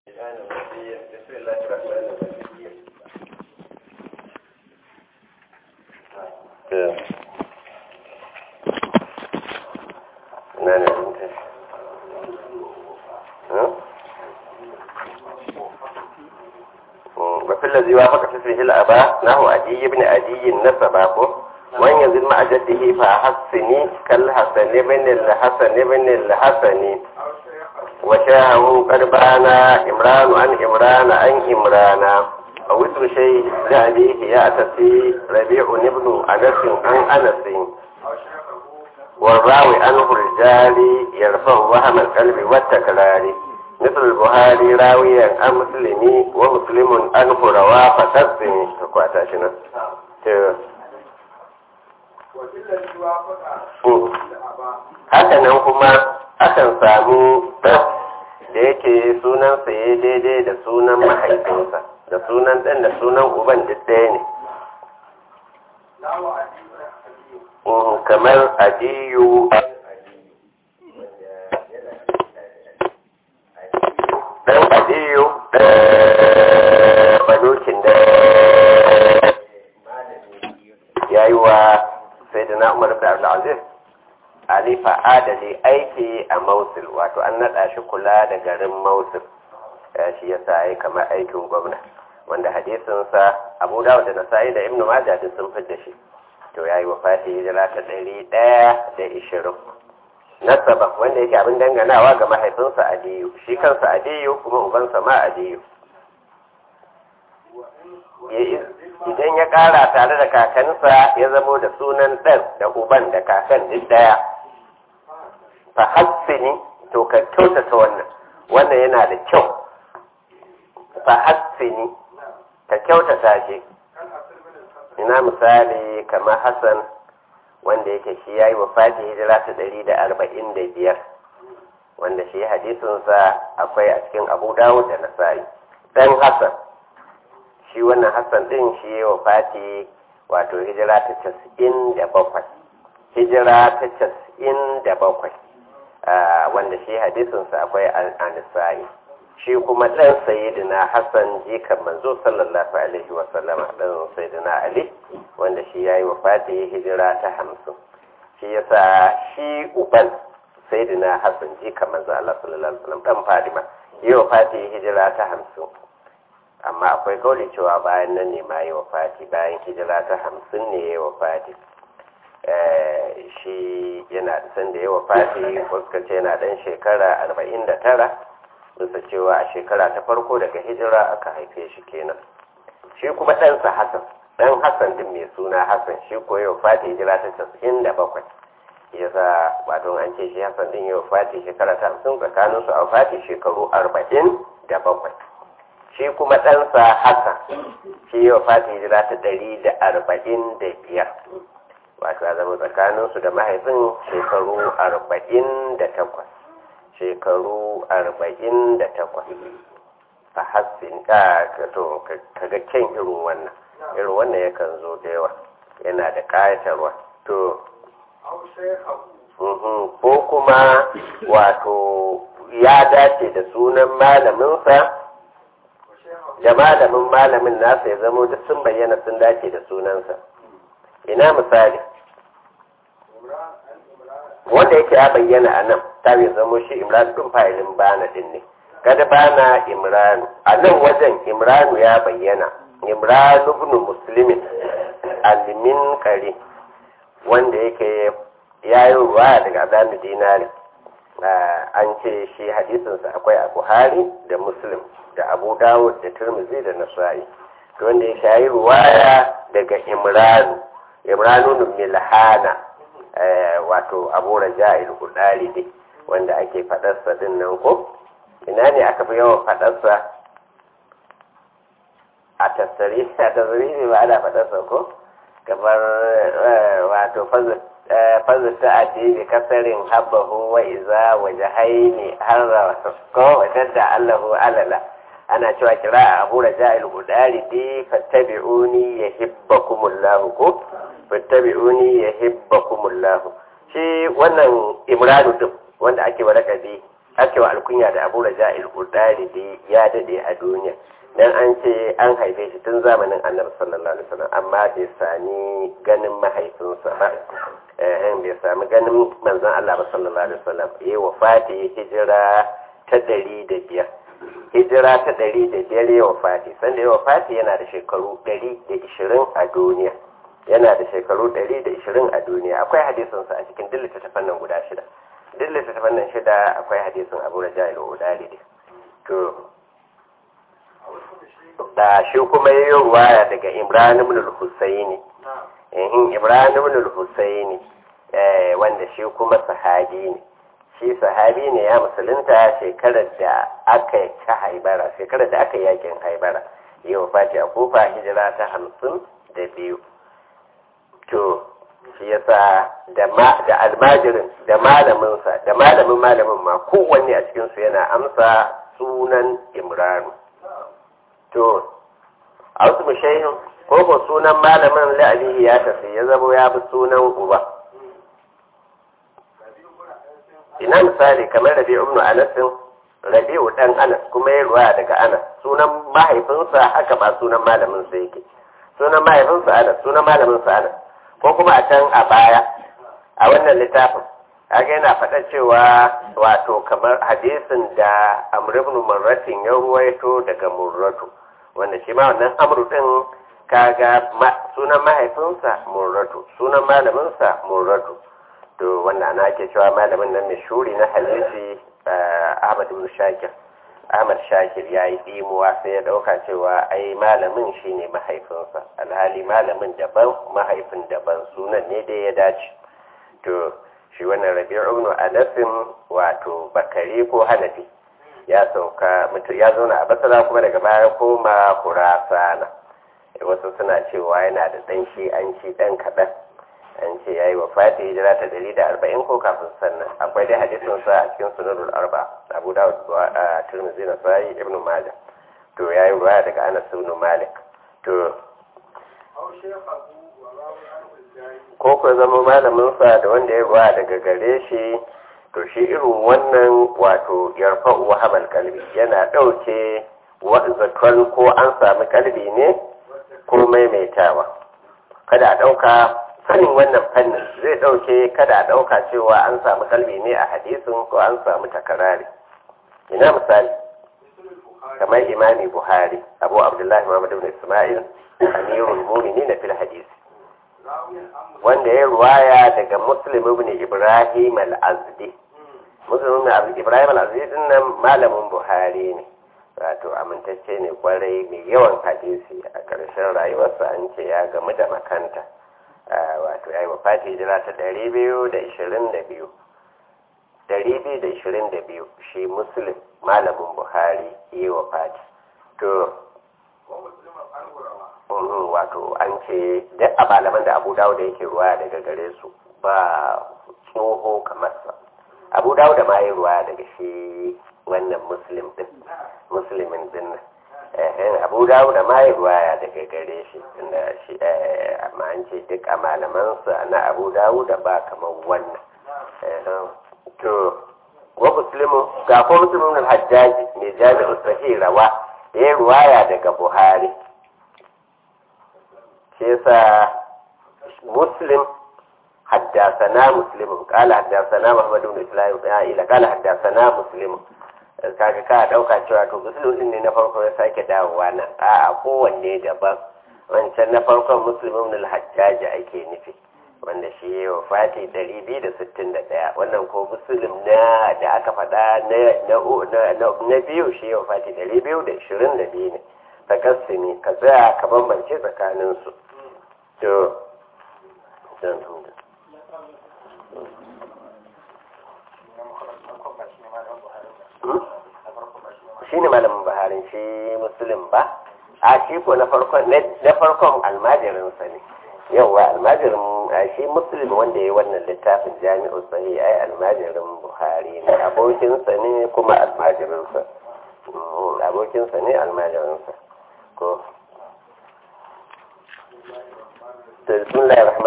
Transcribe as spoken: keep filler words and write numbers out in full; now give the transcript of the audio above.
بسم الله الرحمن الرحيم. نعم وفي الذي وافق فيه الأباء نحو عدي بن عدي النسبة وإن يزل مع جده فحسني كالحسن بن الحسن بن الحسن وشاهه قد بانا إمران عن إمران عن إمران أو اسم شيء لأبيه يأتي ربيع ابن أنس عن أنس والراوي عنه الرجال يرفع وهم القلب والتكرار مثل البخاري راويا عن مسلمي ومسلم عنه روا فتسمي تقواتاشنا haka nan kuma akan samu da yake sunansa ya daidai da sunan mahaifinsa da sunan ɗan da sunan uban duk ɗaya ne kamar adiyu ɗan adiyu badokin da ya yi wa sai da na umar da abdulaziz alifa adali aiki a Mosul wato an naɗa shi kula da garin Mosul shi ya sa yi kamar aikin gwamna wanda hadisinsa Abu Dawud da Nasa'i da Ibn Majah duk sun fidda shi to yayi wafati hijira ta ɗari ɗaya da ishirin nasaba wanda yake abin danganawa ga mahaifinsa Adiyu shi kansa Adiyu kuma ubansa ma Adiyu idan ya ƙara tare da kakansa ya zamo da sunan ɗan da uban da kakan duk ɗaya fa hassini to ka kyautata wannan wannan yana da kyau fa hassini ka kyautata shi ina misali kamar Hassan wanda yake shi yayi wafati hijira ta ɗari da arba'in da biyar wanda shi hadisinsa akwai a cikin Abu Dawud da Nasa'i dan Hassan shi wannan Hassan din shi yayi wafati wato hijira ta casa'in da bakwai hijira ta casa'in da bakwai wanda shi hadisinsa akwai al-Nasa'i shi kuma ɗan sayyidina Hassan jikan manzo sallallahu alaihi wa sallama ɗan sayyidina Ali wanda shi yayi wafati hijira ta hamsin shi yasa shi uban sayyidina Hassan jikan manzo Allah sallallahu alaihi wa sallam ɗan Fatima yayi wafati hijira ta hamsin amma akwai kauli cewa bayan nan ne ma yayi wafati bayan hijira ta hamsin ne yayi wafati shi yana da sanda yayi wafati wasu ce yana ɗan shekara arba'in da tara bisa cewa a shekara ta farko daga hijira aka haife shi kenan shi kuma ɗansa Hassan ɗan Hassan din mai suna Hassan shi ko yau fati hijira ta casa'in da bakwai yasa wato an ce shi Hassan din yau fati shekara ta hamsin tsakanin su a fati shekaru arba'in da bakwai shi kuma ɗansa Hassan shi yau fati hijira ta ɗari da arba'in da biyar wato ya zama tsakanin su da mahaifin shekaru arba'in da takwas shekaru arba'in da takwas a hassin ka to kaga kyan irin wannan irin wannan yakan zo da yawa yana da ƙayatarwa to ko kuma wato ya dace da sunan malaminsa da malamin malamin nasa ya zamo da sun bayyana sun dace da sunansa ina misali wanda yake ya bayyana a nan ta bai zamo shi imran ɗin fa'ilin bana din ne kada bana imranu a nan wajen imranu ya bayyana imranu ibn muslimin alimin kare wanda yake ya yi ruwa daga azamu dinari an ce shi hadisinsa akwai a buhari da muslim da abu dawud da turmizi da nasa'i to wanda yake ya yi ruwaya daga imranu imranu milhana wato abu raja'il hudari ne wanda ake fadarsa din nan ko ina ne aka fi yawan fadarsa a tasiri a tasiri ba ana fadarsa ko kamar wato fazil ta'ati bi kasarin habbahu wa iza wa jahaini harra ko wadda Allahu alala ana cewa kira abu raja'il hudari bi fattabi'uni yuhibbukumullahu ko fattabi'uni yuhibbukumullahu shi wannan imranu din wanda ake wa lakabi ake wa alkunya da Abu Raja al-Qudari dai ya dade a duniya dan an ce an haife shi tun zamanin Annabi sallallahu alaihi wasallam amma bai sani ganin mahaifinsa ba eh bai sami ganin manzon Allah ba sallallahu alaihi wasallam yayi wafati hijira ta ɗari da biyar hijira ta ɗari da biyar yayi wafati sanda yayi wafati yana da shekaru ɗari da ishirin a duniya yana da shekaru ɗari da ishirin a duniya akwai hadisinsa a cikin duk littattafan nan guda shida duk littattafan nan shida akwai hadisin Abu Raja al-Udali to da shi kuma yayi ruwaya daga Imran ibn al-Husaini eh Imran ibn al-Husaini eh wanda shi kuma sahabi ne shi sahabi ne ya musulunta shekarar da aka ci Haibara shekarar da aka yakin Haibara yayi wafati a Kufa hijira ta hamsin da biyu to shi yasa da ma da almajirin da malamin sa da malamin malamin ma kowanne a cikin su yana amsa sunan Imran to a wasu mushayin ko ko sunan malamin la'alihi ya tafi ya zabo ya bi sunan uba ina misali kamar Rabi'u ibn Anas Rabi'u dan Anas kuma ya ruwa daga Anas sunan mahaifinsa haka ba sunan malamin sa yake sunan mahaifinsa Anas sunan malamin sa Anas ko kuma a can a baya a wannan littafin kaga yana faɗa cewa wato kamar hadisin da Amr ibn Murratin ya ruwaito daga Murratu wanda shi ma wannan Amr din kaga sunan mahaifinsa Murratu sunan malaminsa Murratu to wanda ana ake cewa malamin nan mai shuri na hadisi Ahmad ibn Shakir Ahmad Shakir ya yi dimuwa sai ya dauka cewa ai malamin shine mahaifinsa alhali malamin daban mahaifin daban sunan ne dai ya dace to shi wannan Rabi'u ibn Anas wato Bakari ko Hanafi ya sauka mutu ya zauna a Basra kuma daga baya koma Khurasana wasu suna cewa yana da dan shi an ci dan kadan an ce yayi wafati hijira ta ɗari da arba'in ko kafin sannan akwai dai hadisin sa a cikin sunanul arba Abu Dawud da Tirmidhi da Sahih Ibn Majah to yayi ruwaya daga Anas ibn Malik to ko ko zama malamin sa da wanda ya ruwaya daga gare shi to shi irin wannan wato yarfa'u wahamal kalbi yana dauke wa zakon ko an sami kalbi ne ko maimaitawa kada a dauka sanin wannan fannin zai dauke kada a dauka cewa an samu kalbi ne a hadisin ko an samu takarari ina misali kamar imami Buhari Abu Abdullahi Muhammad ibn Isma'il amirul mu'minin fil hadisi wanda ya ruwaya daga Muslim ibn Ibrahim al-Azdi Muslim ibn Ibrahim al-Azdi din nan malamin Buhari ne wato amintacce ne kwarai mai yawan hadisi a ƙarshen rayuwarsa an ce ya gamu da makanta wato ya yi wafati hijira ta ɗari biyu da ishirin da biyu ɗari biyu da ishirin da biyu shi Muslim malamin Buhari yi wafati to wato an ce duk a malaman da Abu Dawud yake ruwa daga gare su ba tsoho kamar sa Abu Dawud ma yi ruwa daga shi wannan Muslim din Muslimin din eh Abu Dawud ma yi ruwa daga gare shi inda shi eh amma an ce duk a malaman sa na Abu Dawud ba kamar wannan eh to wa Muslimu ga ko Muslimin al-Hajjaj ne Jami'u Sahih rawa yayi ruwaya daga Buhari yasa Muslim حدثنا مسلم قال حدثنا محمد بن اسماعيل قال حدثنا مسلم kaga ka dauka cewa to muslim din ne na farko ya sake dawowa nan a'a kowanne daban wancan na farkon Muslim ibn al-Hajjaj ake nufi wanda shi ya wafati ɗari biyu da sittin da ɗaya wannan ko Muslim na da aka faɗa na na na biyu shi ya wafati ɗari biyu da ishirin da biyu ne takassumi ka tsaya ka bambance tsakanin su to dan shi ne malamin Buhari shi Muslim ba a shi ko na farkon na farkon almajirinsa ne yauwa almajirin shi Muslim wanda ya yi wannan littafin Jami'u Sahih ai almajirin Buhari ne abokinsa ne kuma almajirinsa abokinsa ne almajirinsa ko bismillahir